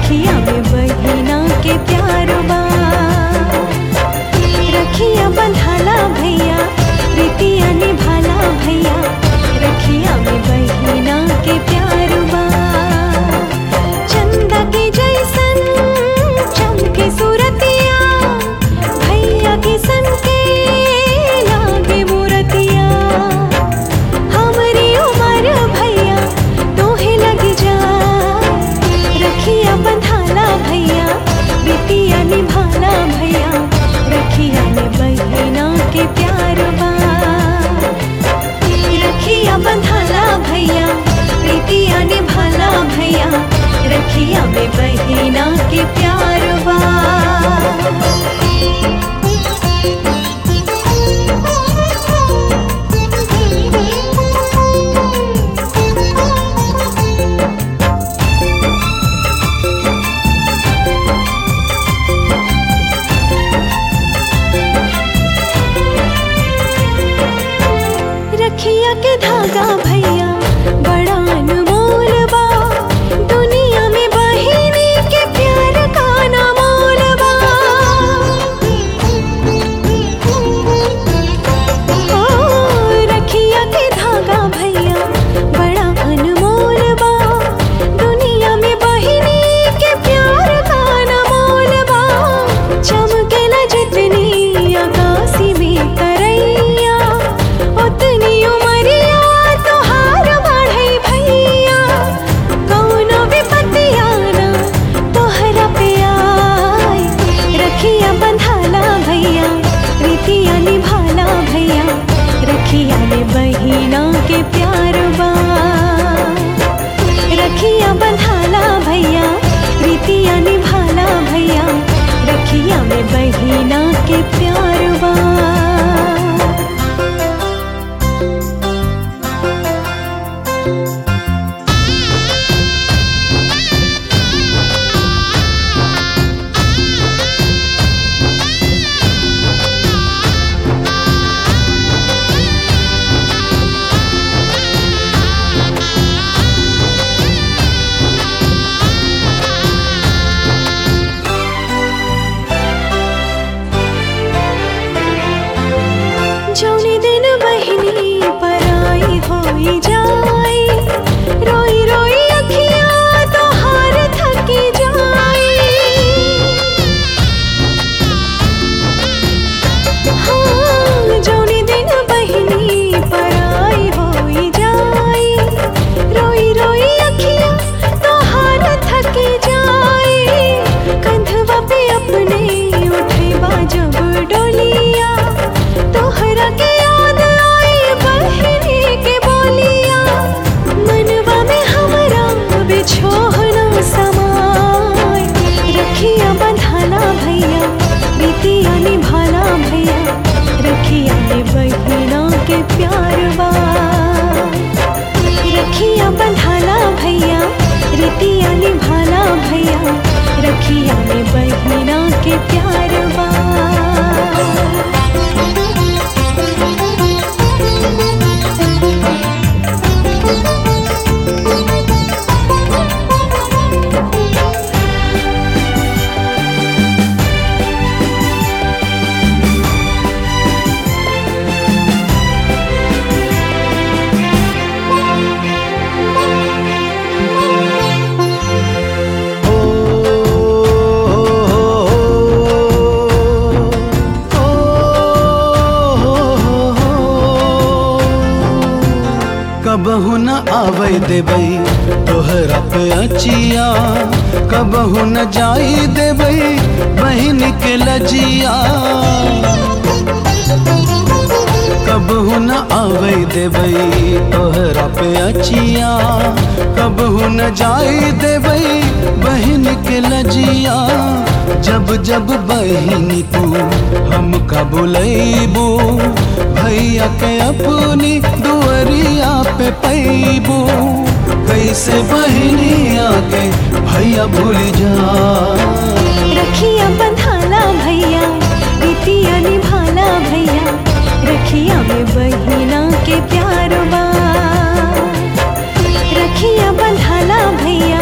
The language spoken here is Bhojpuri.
रखिया में बहिना के प्यार बा। रखिया बंधाला भैया रीतिया निभाला भैया, रखिया में बहिना के प्यार बा। चंदा के जैसन चमके सूरतिया, भैया के सन के लागे मूरतिया। हमारी उम्र भैया तोहे लग जा, रखिया बंधाला भैया रीतिया निभाला भैया, रखिया में बहिना के प्यार बा। रखिया बंधाला भैया रीतिया निभाला भैया, रखिया में बहिना के प्यार बा। रखिया के धागा भैया बड़ा अनमोल बा, दुनिया में बहिनी के प्यार का ना मोल बा। ओ रखिया के धागा भैया बड़ा अनमोल बा, दुनिया में बहिनी के प्यार का ना मोल बा। चमकेला जितनी आकाशी में तरैया, उतनी उमरिया तोहार बढ़ई भैया। कौनो विपत्तिया ना तोहरा पे आए, रखिया बंधाला भैया रीतिया निभाला भैया, रखिया में बहिना के प्यार बा। रखिया बंधाला भैया रीतिया निभाला भैया, रखिया में बहिना के प्यार बा। जौने दिन बहिनी पराई होई जाई, रोई रोई अखिया तोहार थकी जाई। हाँ जौने दिन बहिनी पराई होई जाई, रोई रोई अखिया तोहार थकी जाई। कंधवा पे अपने उठेबा जब डोलिया, तोहरा के याद आई बहिनी के बोलिया। मनवा में हमरा बिछोहना समाय, रखिया बंधाला भैया रीतिया निभाला भैया, रखिया में बहिना के प्यार बा। रखिया बंधाला भैया रीतिया निभाला भैया, रखिया में बहिना के प्यार बा। कबहू न आवे देबई तोहरा पे अचिया, कबहू न जाई देबई बहिन के लजिया। कबहू न आवे देबई तोहरा पे अचिया, कबहू न जाई देबई बहिन के लजिया। जब जब बहिनी तू हमका बुलैबू, भैया के अपनी दुअरिया पे पैबू। कैसे बहिनी आके भैया भूल जा, रखिया बंधाला भैया रीतिया निभाला भैया, रखिया में बहिना के प्यार बा। रखिया बंधाला भैया